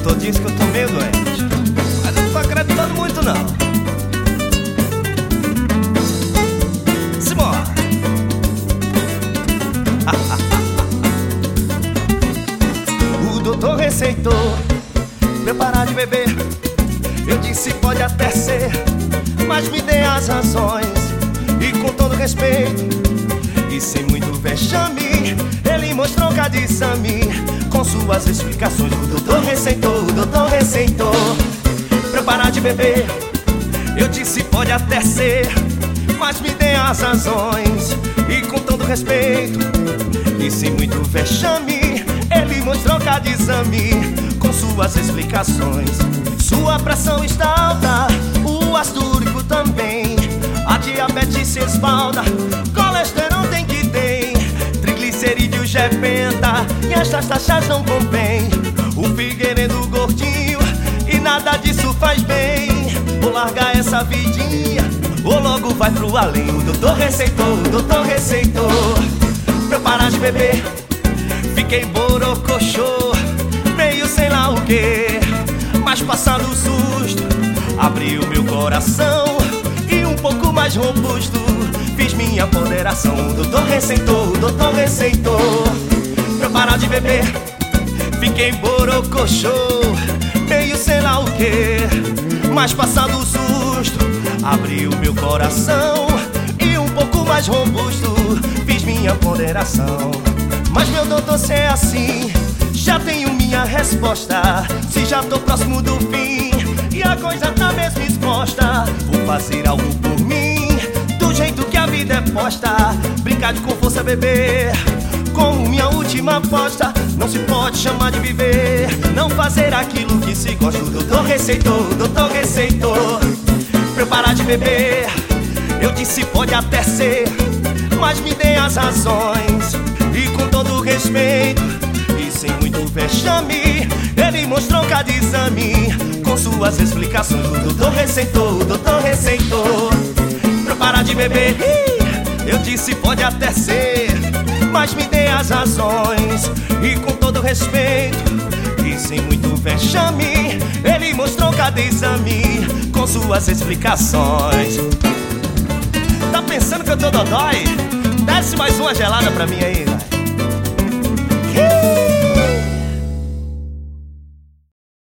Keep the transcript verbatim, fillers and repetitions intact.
doutor disse que eu tô meio doente, mas eu não tô acreditando muito não. Simbora. O doutor receitou pra eu parar de beber. Eu disse pode até ser, mas me dê as razões. E com todo respeito e sem muito vexame, ele mostrou cada exame com suas explicações. O doutor receitou, o doutor receitou pra eu parar de beber. Eu disse pode até ser, mas me dê as razões. E com todo respeito e sem muito vexame, ele mostrou cada exame com suas explicações. Sua pressão está alta, o ácido úrico também, a diabetes se espalda, colesterol tem que ter, triglicerídeo já é penta, e estas taxas não convém. O Figueiredo gordinho e nada disso faz bem. Vou largar essa vidinha ou logo vai pro além. O doutor receitou, o doutor receitou pra eu parar de beber. Fiquei borocochô, meio sei lá o que, mas passando o susto, abri o meu coração e um pouco mais robusto fiz minha ponderação. O doutor receitou, o doutor receitou pra eu parar de beber. Fiquei borocochô, meio sei lá o que, mas passando o susto, abri o meu coração e um pouco mais robusto fiz minha ponderação. Mas meu doutor, se é assim, já tenho minha resposta. Se já tô próximo do fim e a coisa tá mesmo exposta, vou fazer algo por mim, do jeito que a vida é posta. Brincar de com força, beber como minha última aposta. Não se pode chamar de viver, não fazer aquilo que se gosta. O doutor receitou, o doutor receitou pra eu parar de beber. Eu disse pode até ser, mas me dê as razões. E com todo respeito e sem muito vexame, ele mostrou cada exame com suas explicações. O doutor receitou, o doutor receitou pra eu parar de beber. Eu disse pode até ser, mas me dê as razões. E com todo respeito e sem muito vexame, ele mostrou cada exame com suas explicações. Tá pensando que eu tô dodói? Desce mais uma gelada pra mim aí, vai.